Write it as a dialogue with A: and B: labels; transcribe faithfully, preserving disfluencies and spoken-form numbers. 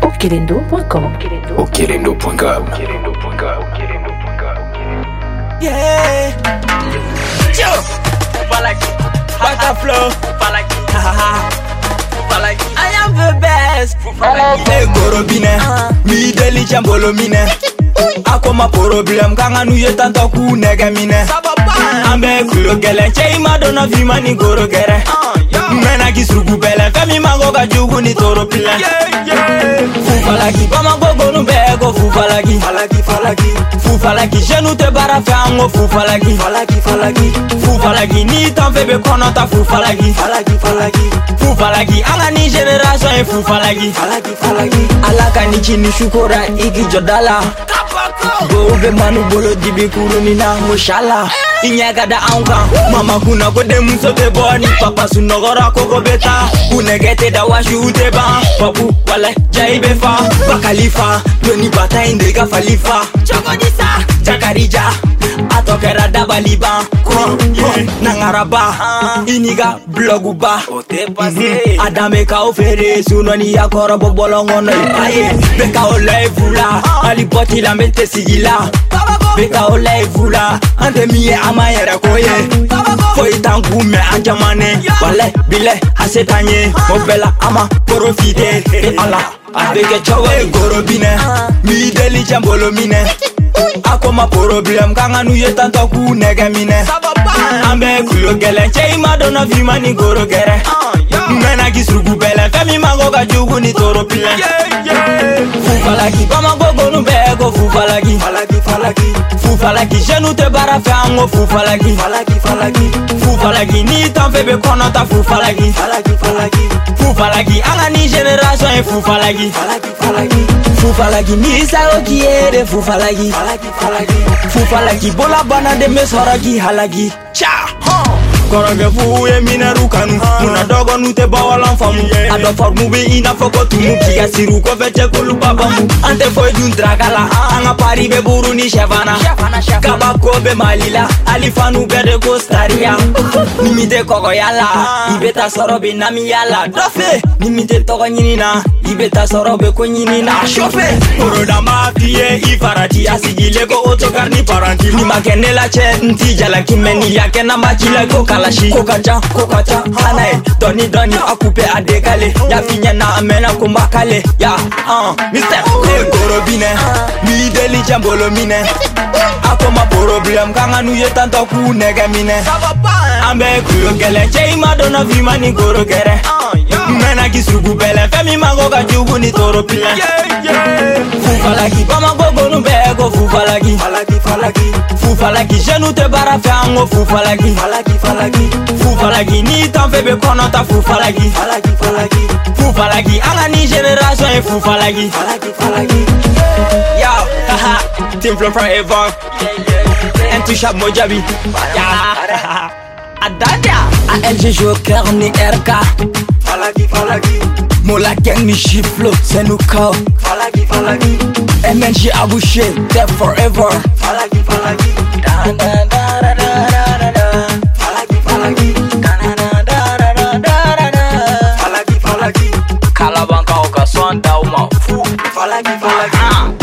A: okelendo point com.
B: okelendo point com.
C: Yeah. Yo. Upalaki. Butterflow. Upalaki. Upalaki. I am the best. Upalaki. Hey Gorobine. Mi deli jambolo mine. Ako ma problem kanga nuye tanto ku nege mine. Ambe kulo gele chei madonna vima ni goro gere. Mena gisrugu bele femi mango ga jugu ni toro pile. Fufalaki kama gogo nu bego fufalaki. Falaki falaki. Fufalaki jenu te bara fe ango fufalaki. Falaki falaki. Fufalaki ni tan febe kono ta fufalaki. Falaki falaki. Fufalaki anga ni generation e fufalaki. Falaki falaki. Alaka ni chini shukura igi jodala. Go be manu bolo dibi kuruni na mushala. Inyaga da anka mama kuna ko de muso te boni papa sunogora ko ko beta unegete da washu te ba papu wala jaibe fa bakalifa doni bata indega falifa chokodisa jakarija atokera da baliba ko nangaraba iniga blogu ba o te passe adame ka ofere sunoni yakoro bobolongo no ipaye beka o levula ali boti la mete sigila beka o levula ande miye amayera koye foi tangu me anjamane wale bile asetanye mobela ama profite e ala abeke chowe gorobine mi deli jambolo mine ako ma problem kanga nuye tanto ku nege mine ambe kulo gele chei madonna vima ni goro gere mena gisrugu bele femi mango ga jugu ni toro pile fufalaki kama gogo nu bego fufalaki falaki falaki fufalaki jenu te bara fe ango fufalaki falaki falaki fufalaki ni tan febe kono ta fufalaki falaki falaki fufalaki anga ni generation e fufalaki falaki falaki fufalaki ni sa okiere fufalaki falaki falaki fufalaki bola bana de mesoraki halaki cha Koroge fuye mina rukanu Muna dogo nute bawalan famu Ado formu be ina foko tumu Kia siru ko veche kulu babamu Ante foy dun dragala Anga pari be buru ni shevana Kabako be malila Alifanu be de kostaria Nimite koko yala Ibeta soro be nami yala Dofe Nimite toko nyinina Ibeta soro be ko nyinina Shofe Koroda mafie Ifarati asigile ko otokar ni paranti Nima kene la che Nti jala kimeni Yake na machila ko kalashi Kokacha, kokacha, hanae Doni doni akupe adekale Ya finya na amena kumbakale Ya, uh, mister Hey Gorobine Mi deli jambolo mine Ako ma problem kanga nuye tanto ku nege mine Ambe kulo gele chei madonna vima ni goro gere Mena gisrugu bele femi mango ga jugu ni toro pile Fufalaki kama gogo nu bego fufalaki Falaki falaki Fufalaki jenu te bara fe ango fufalaki Falaki falaki Fufalaki ni tan febe kono ta fufalaki Falaki falaki Fufalaki anga ni generation e fufalaki Falaki falaki Yo, haha, Team Flow forever Intouchable Mojabi Ya, Adada A L G Joker ni R K Falaki falaki Mola gang ni Shiflo c'est nous call Falaki falaki M N G Abouché Dead forever Falaki falaki Da da da da da da Falaki falaki Da da da da da da Falaki falaki Kalabanka oka swanda uma Fu Falaki falaki